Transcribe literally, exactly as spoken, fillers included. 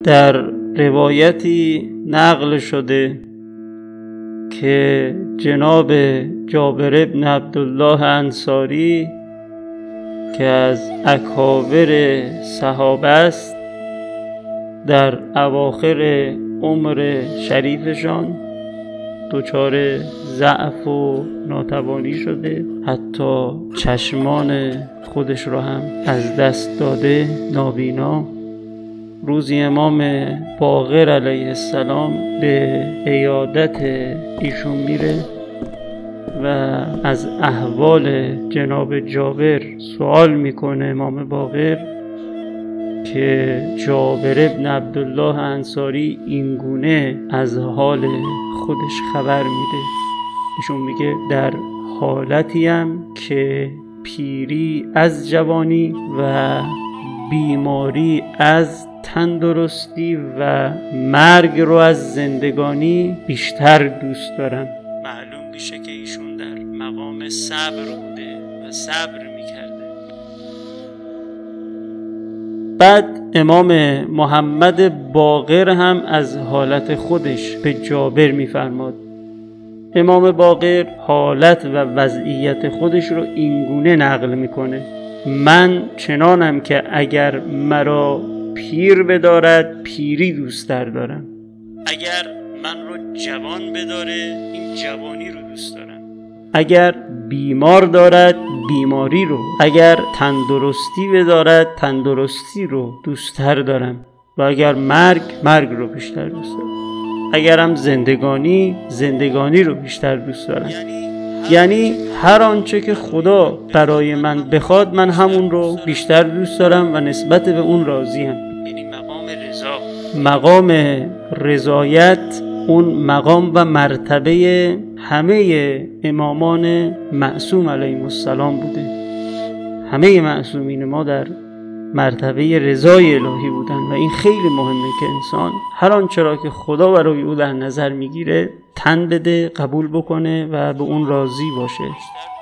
در روایتی نقل شده که جناب جابر بن عبدالله انصاری که از اکابر صحابه است، در اواخر عمر شریفشان دچار ضعف و ناتوانی شده، حتی چشمان خودش را هم از دست داده، نابینا. روزی امام باقر علیه السلام به عیادت ایشون میره و از احوال جناب جابر سوال میکنه امام باقر که جابر ابن عبدالله انصاری اینگونه از حال خودش خبر میده. ایشون میگه در حالتیم که پیری از جوانی و بیماری از تندرستی و مرگ رو از زندگانی بیشتر دوست دارم. معلوم میشه که ایشون در مقام صبر بوده و صبر میکرده. بعد امام محمد باقر هم از حالت خودش به جابر میفرماد. امام باقر حالت و وضعیت خودش رو اینگونه نقل میکنه: من چنانم که اگر مرا پیر بدارد پیری دوست‌تر دارم، اگر من رو جوان بداره این جوانی رو دوست دارم، اگر بیمار دارد بیماری رو، اگر تندرستی بدارد تندرستی رو دوست‌تر دارم و اگر مرگ مرگ رو بیشتر دوست دارم، اگرم زندگانی زندگانی رو بیشتر دوست دارم. یعنی هر آنچه که خدا برای من بخواد من همون رو بیشتر دوست دارم و نسبت به اون راضیم. یعنی مقام رضا، مقام رضایت، اون مقام و مرتبه همه امامان معصوم علیهم السلام بوده. همه معصومین ما در مرتبه رضای الهی بودن و این خیلی مهمه که انسان هر آنچه را که خدا برای او در نظر میگیره تن بده، قبول بکنه و به اون راضی باشه.